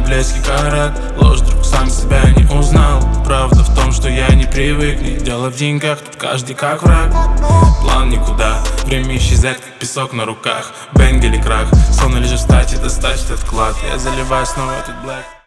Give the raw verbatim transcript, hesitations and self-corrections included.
блески карат. Ложь, друг, сам себя не узнал. Правда в том, что я не привык. Не дело в деньгах, тут каждый как враг. План никуда, время исчезает, как песок на руках. Бэнг или крах, сон или же встать и достать этот клад. Я заливаю снова этот блэк.